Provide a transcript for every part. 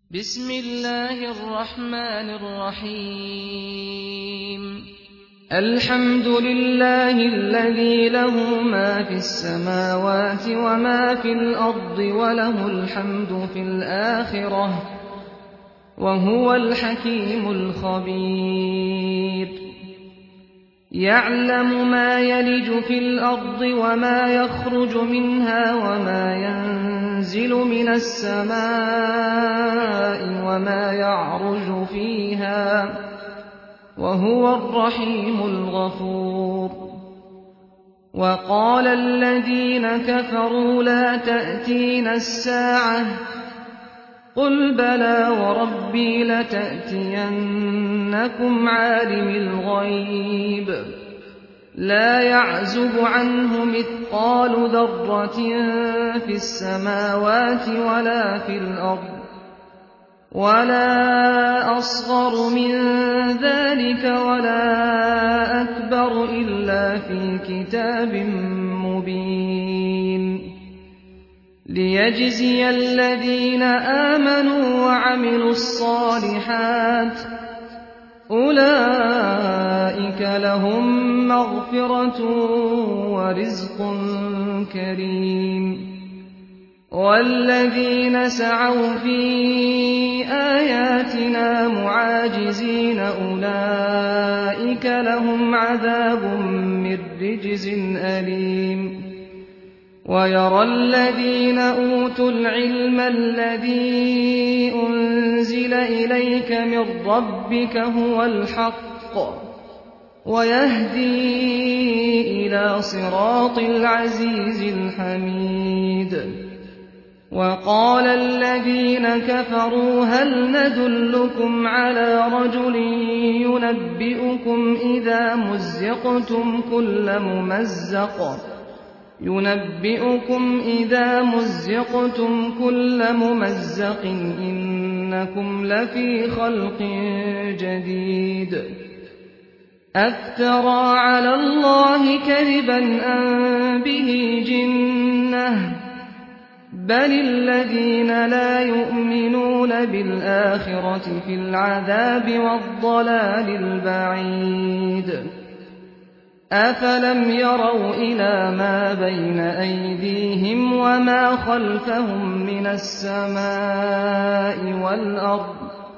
بسم الله الرحمن الرحيم الحمد لله الذي له ما في السماوات وما في الأرض وله الحمد في الآخرة وهو الحكيم الخبير يعلم ما يلج في الأرض وما يخرج منها وما ينزل من السماء وما يعرج فيها وهو الرحيم الغفور وقال الذين كفروا لا تأتينا الساعة قل بلى وربي لتأتينكم عالم الغيب لا يعزب عنه مثقال ذرة في السماوات ولا في الأرض ولا أصغر من ذلك ولا أكبر إلا في كتاب مبين ليجزي الذين آمنوا وعملوا الصالحات أولئك لهم مغفرة ورزق كريم والذين سعوا في آياتنا معاجزين أولئك لهم عذاب من رجز أليم ويرى الذين أوتوا العلم الذي أنزل إليك من ربك هو الحق ويهدي إلى صراط العزيز الحميد وقال الذين كفروا هل ندلكم على رجل ينبئكم إذا مزقتم كل ممزق إنكم لفي خلق جديد أفترى على الله كذبا أم به جنة بل الذين لا يؤمنون بالآخرة في العذاب والضلال البعيد أفلم يروا إلى ما بين أيديهم وما خلفهم من السماء والأرض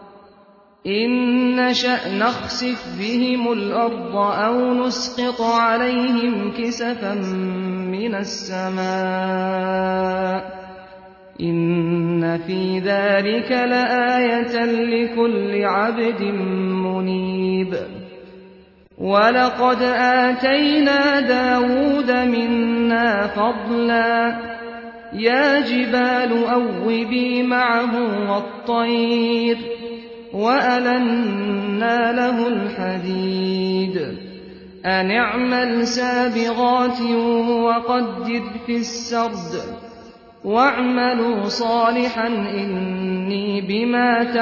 إن نشأ نخسف بهم الأرض أو نسقط عليهم كسفا من السماء إن في ذلك لآية لكل عبد منيب ولقد آتينا داود منا فضلا يا جبال أوبي معه والطير وألنا له الحديد أن اعمل سابغات وقدر في السرد واعملوا صالحا إني بما تعملون